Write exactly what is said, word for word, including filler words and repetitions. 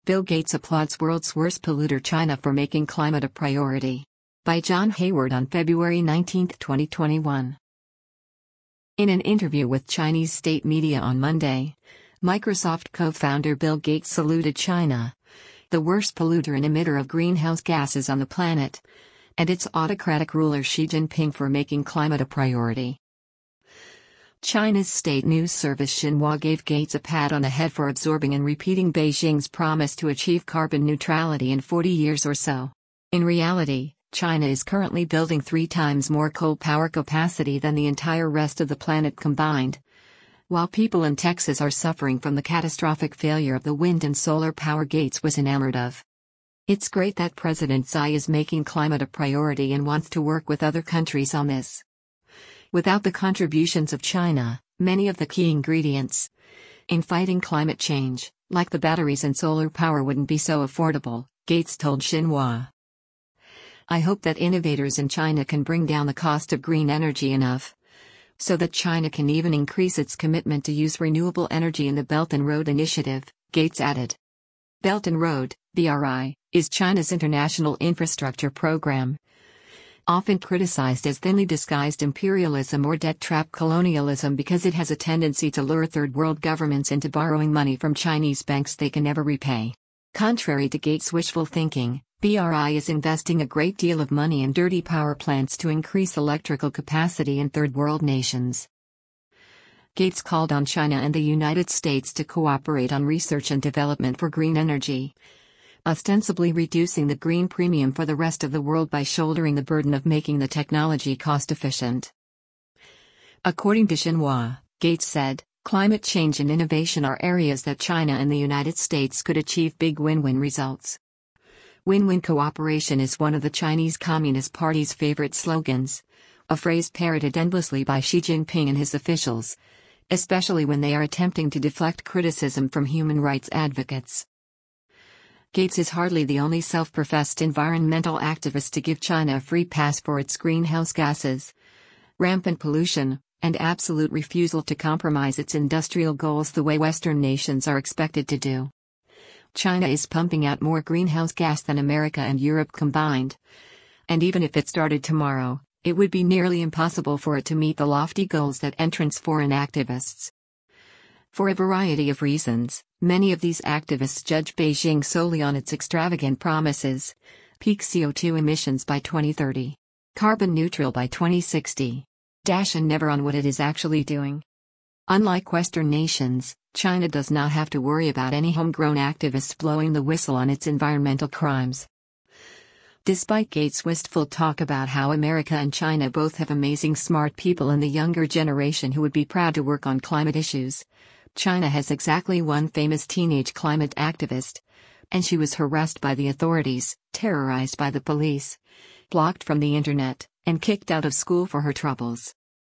Bill Gates applauds world's worst polluter China for making climate a priority. By John Hayward on February nineteenth, twenty twenty-one. In an interview with Chinese state media on Monday, Microsoft co-founder Bill Gates saluted China, the worst polluter and emitter of greenhouse gases on the planet, and its autocratic ruler Xi Jinping for making climate a priority. China's state news service Xinhua gave Gates a pat on the head for absorbing and repeating Beijing's promise to achieve carbon neutrality in forty years or so. In reality, China is currently building three times more coal power capacity than the entire rest of the planet combined, while people in Texas are suffering from the catastrophic failure of the wind and solar power Gates was enamored of. It's great that President Xi is making climate a priority and wants to work with other countries on this. Without the contributions of China, many of the key ingredients in fighting climate change, like the batteries and solar power, wouldn't be so affordable, Gates told Xinhua. I hope that innovators in China can bring down the cost of green energy enough so that China can even increase its commitment to use renewable energy in the Belt and Road Initiative, Gates added. Belt and Road, B R I, is China's international infrastructure program, often criticized as thinly disguised imperialism or debt-trap colonialism because it has a tendency to lure third-world governments into borrowing money from Chinese banks they can never repay. Contrary to Gates' wishful thinking, B R I is investing a great deal of money in dirty power plants to increase electrical capacity in third-world nations. Gates called on China and the United States to cooperate on research and development for green energy, ostensibly reducing the green premium for the rest of the world by shouldering the burden of making the technology cost-efficient. According to Xinhua, Gates said, climate change and innovation are areas that China and the United States could achieve big win-win results. Win-win cooperation is one of the Chinese Communist Party's favorite slogans, a phrase parroted endlessly by Xi Jinping and his officials, especially when they are attempting to deflect criticism from human rights advocates. Gates is hardly the only self-professed environmental activist to give China a free pass for its greenhouse gases, rampant pollution, and absolute refusal to compromise its industrial goals the way Western nations are expected to do. China is pumping out more greenhouse gas than America and Europe combined, and even if it started tomorrow, it would be nearly impossible for it to meet the lofty goals that entrench foreign activists. For a variety of reasons, many of these activists judge Beijing solely on its extravagant promises: peak C O two emissions by twenty thirty, carbon neutral by twenty sixty, dash and never on what it is actually doing. Unlike Western nations, China does not have to worry about any homegrown activists blowing the whistle on its environmental crimes. Despite Gates' wistful talk about how America and China both have amazing smart people in the younger generation who would be proud to work on climate issues, China has exactly one famous teenage climate activist, and she was harassed by the authorities, terrorized by the police, blocked from the internet, and kicked out of school for her troubles.